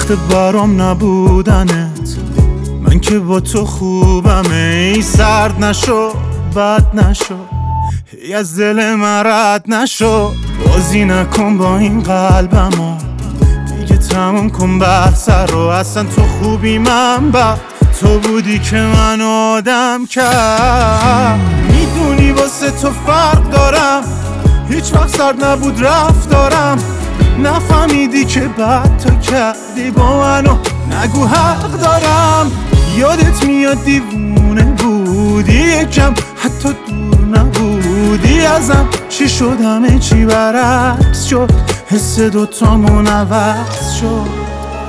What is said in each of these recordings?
وقت برام نبودنت، من که با تو خوبم. ای سرد نشو بد نشو، ای از دل من رد نشو. بازی نکن با این قلبمو، دیگه تموم کن بحث رو. اصلا تو خوبی من بد، تو بودی که من آدم کرد. میدونی واسه تو فرق دارم، هیچ وقت سرد نبود رفتارم. نفهمیدی که بد تو کردی با منو، نگو حق دارم. یادت میاد دیوونه بودی، یکم حتی دور نبودی ازم. چی شد همه چی برعکس شد، حس دوتامون عوض شد.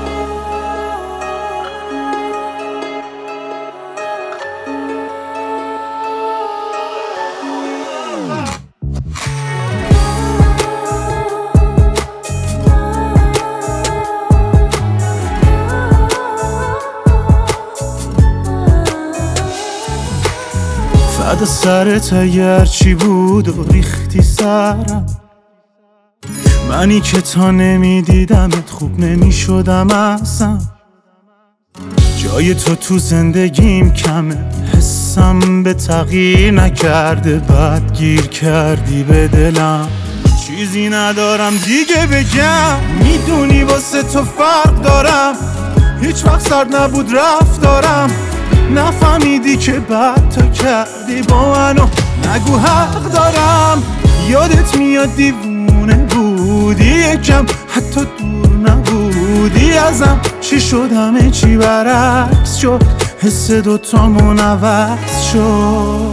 فدا سرت اگر چی بود و ریختی سرم. منی که تا نمیدیدمت خوب نمیشدم اصلا. جای تو زندگیم کمه، حسم به تغییر نکرده. بعد گیر کردی به دلم، چیزی ندارم دیگه بگم. میدونی واسه تو فرق دارم، هیچ وقت سرد نبود رفتارم. نفهمیدی که بد تو کردی با منو، نگو حق دارم. یادت میاد دیوونه بودی، یکم حتی دور نبودی ازم. چی شد همه چی برعکس شد، حس دوتامون عوض شد.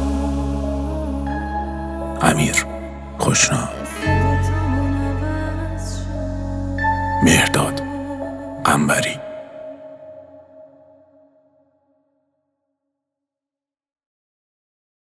امیر خوشنام، مهرداد قنبری.